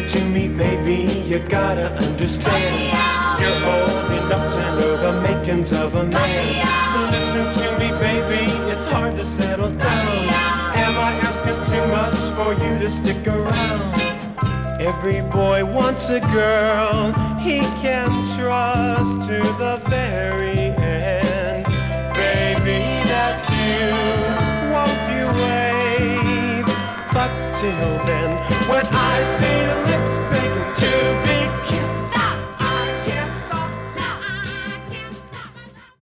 to me, baby, you gotta understand. You're old enough to know the makings of a man. Listen to me, baby, it's hard to settle down. Am I asking too much for you to stick around? Every boy wants a girl he can trust to the very end. Baby, that's you, won't you wait? But till then, when I say